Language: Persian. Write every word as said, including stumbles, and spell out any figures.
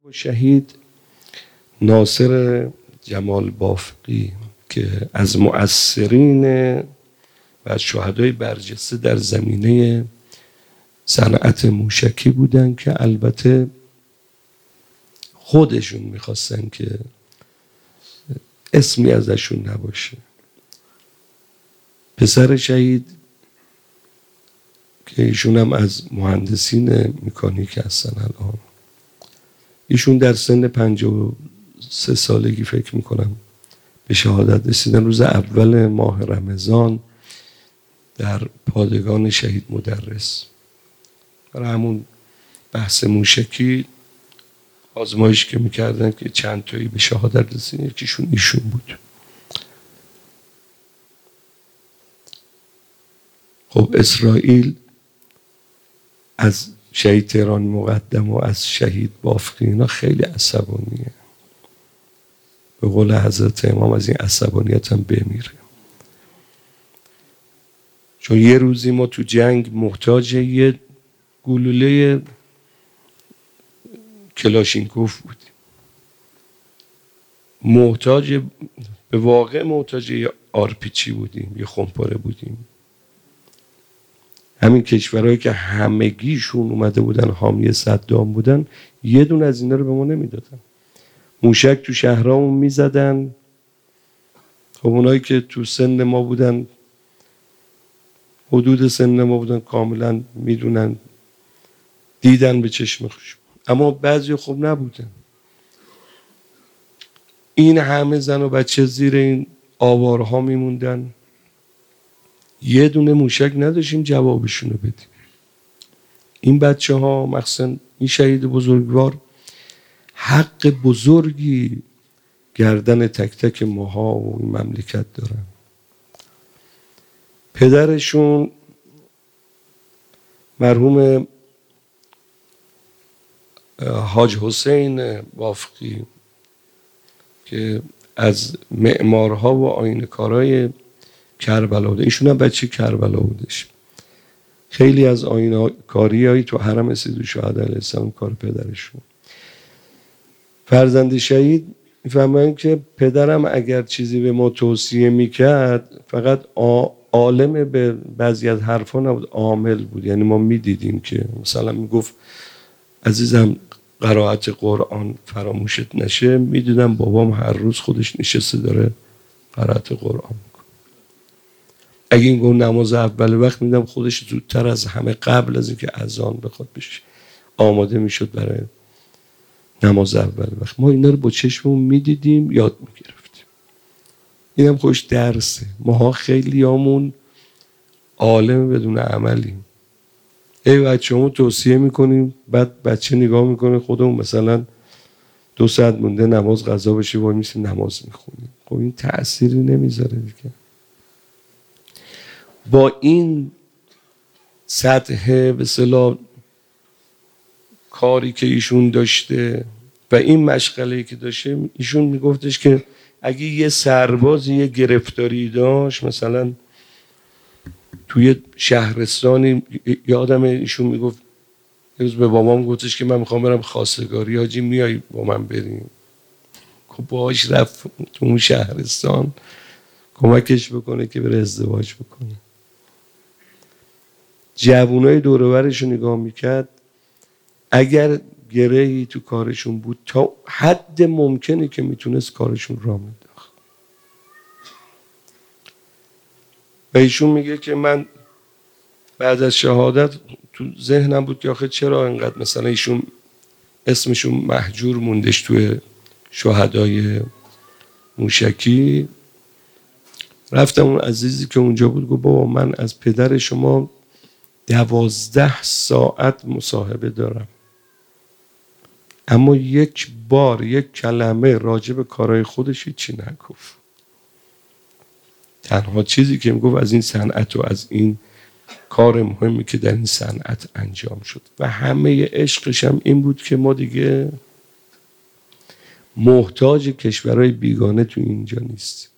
شهید ناصر جمال بافقی که از مؤثرین و از شهدای برجسته در زمینه صنعت موشکی بودن که البته خودشون میخواستن که اسمی ازشون نباشه. پسر شهید که ایشون هم از مهندسین مکانیک هستن الان، ایشون در سن پنجاه و سه سالگی فکر میکنم به شهادت رسیدن. روز اول ماه رمضان در پادگان شهید مدرس برای همون بحث موشکی آزمایش که میکردن که چند تایی به شهادت رسیدن، یکیشون ایشون بود. خب اسرائیل از شهید تهران مقدم و از شهید بافقی اینا خیلی عصبانیه. به قول حضرت امام از این عصبانیت هم بمیره، چون یه روزی ما تو جنگ محتاج یه گلوله کلاشینکوف بودیم، محتاج به واقع محتاج یه آرپیچی بودیم، یه خمپاره بودیم. همین کشورهایی که همگیشون اومده بودن حامی صدام بودن یه دونه از اینا رو به ما نمیدادن. موشک تو شهرامون میزدن. خب اونایی که تو سن ما بودن، حدود سن ما بودن، کاملا میدونن، دیدن به چشم خودشون. اما بعضی خوب نبودن. این همه زن و بچه زیر این آوارها میموندن، یه دونه موشک نداشتیم جوابشون رو بدیم. این بچه ها مخصوصا این شهید بزرگوار حق بزرگی گردن تک تک ماها و این مملکت دارن. پدرشون مرحوم حاج حسین بافقی که از معمارها و آیینه‌کارای کربلا بوده، ایشون هم بچه کربلا بودش. خیلی از آیینه‌کاری هایی تو حرم سیدالشهدا علیه السلام کار پدرشون. فرزند شهید میفهمن که پدرم اگر چیزی به ما توصیه میکرد فقط عالم به بعضی از حرفا نبود، عامل بود. یعنی ما میدیدیم که مثلا میگفت عزیزم قرائت قرآن فراموشت نشه، میدیدم بابام هر روز خودش نشسته داره قرائت قرآن میکنه. اگه این گفت نماز اول وقت، میدیدم خودش زودتر از همه قبل از اینکه اذان بخواد بشه آماده میشد برای نماز اول وقت. ما اینا رو با چشممون میدیدیم، یاد میگرفتیم. اینم خوش درسه. ماها خیلی همون عالم بدون عملیم. ای بچه‌مون توصیه میکنیم، بعد بچه نگاه میکنه، خودمون مثلا دو ساعت مونده نماز قضا بشه وای میسیم نماز میخونیم. خب این تأثیری نمیذاره دیگه. با این سطح به اصطلاح کاری که ایشون داشته و این مشغله‌ای که داشته، ایشون میگفتش که اگه یه سرباز یه گرفتاری داشت، مثلا توی شهرستانی، یادم ایشون میگفت یه روز به بابام گفتش که من میخوام برم خواستگاری، حاجی میای با من بریم؟ خب باهاش رفت تو اون شهرستان کمکش بکنه که بره ازدواج بکنه. جوانای دور و برش رو نگاه میکرد، اگر گرهی تو کارشون بود تا حد ممکنه که میتونست کارشون را مینداخت. و ایشون میگه که من بعد از شهادت تو ذهنم بود که آخه چرا اینقدر مثلا ایشون اسمشون مهجور موندش توی شهدای موشکی. رفتم اون عزیزی که اونجا بود، گفت بابا من از پدر شما دوازده ساعت مصاحبه دارم، اما یک بار یک کلمه راجع به کارهای خودش هیچی نگفت. تنها چیزی که میگفت از این صنعت و از این کار مهمی که در این صنعت انجام شد و همه عشقش هم این بود که ما دیگه محتاج کشورهای بیگانه تو اینجا نیستیم.